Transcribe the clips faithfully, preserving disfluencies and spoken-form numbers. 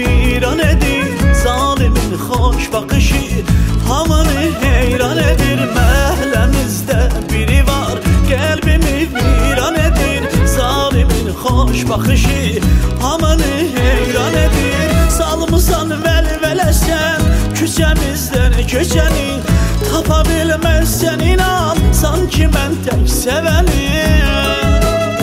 viran edir. Zalimin xoş bakışı hamını heyran edir. Məhəlləmizdə biri var, qəlbimi viran edir. Zalimin xoş bakışı hamını heyran edir. Salmısan vəlvələsən küçəmizdən keçəni, tapa bilməzsən inan, sanki mən tək sevənim.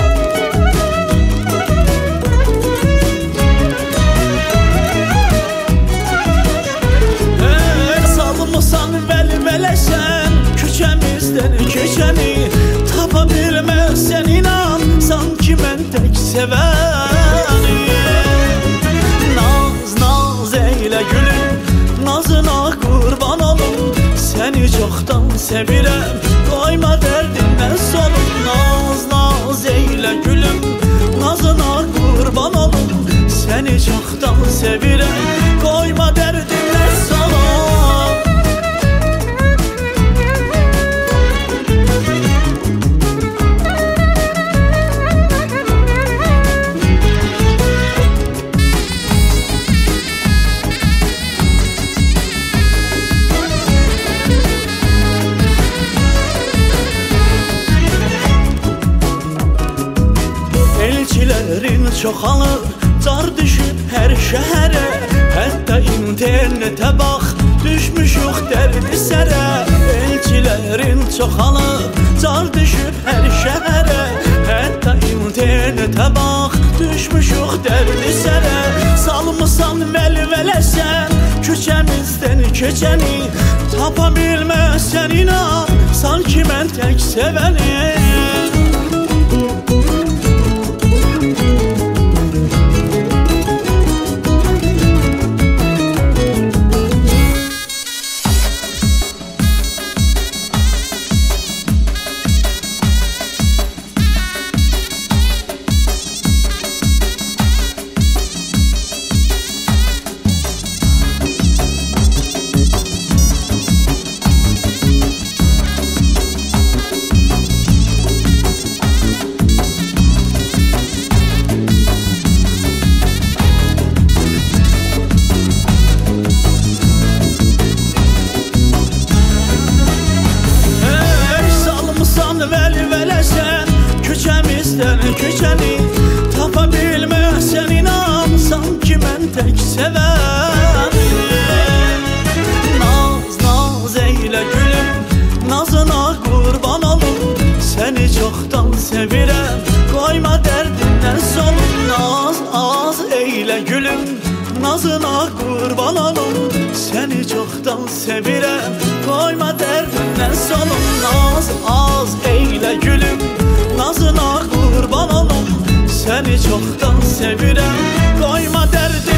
Salmısan vəlvələsən küçəmizdən keçəni, tapa bilməzsən inan, sanki mən tək sevənim. Naz naz eylə gülüm, nazına qurban olum, səni çoxdan sevirəm, qoyma dərdimdən solum. Naz naz eylə gülüm, nazına qurban olum, səni çoxdan sevirəm, qoyma dərdimdən solum. Elçilərin çoxalır, car düşüb hər şəhərə, hətta internetə bax, düşmüşük dərdi sərə. Elçilərin çoxalır, car düşüb hər şəhərə, hətta internetə bax, düşmüşük dərdi sərə. Salmısan vəlvələsən küçəmizdən keçəni, tapa bilməzsən inan, sanki mən tək sevənim. Küçəmizdən keçəni, tapa bilməzsən inan, sanki mən tək sevənim. Naz naz eylə gülüm, nazına qurban olum, səni çoxdan sevirəm, qoyma dərdimdən solum. Naz az eylə gülüm, nazına qurban olum, səni çoxdan sevirəm, qoyma dərdimdən solum. Naz az eylə gülüm, nazına qurban olum, səni çoxdan sevirəm, qoyma dərd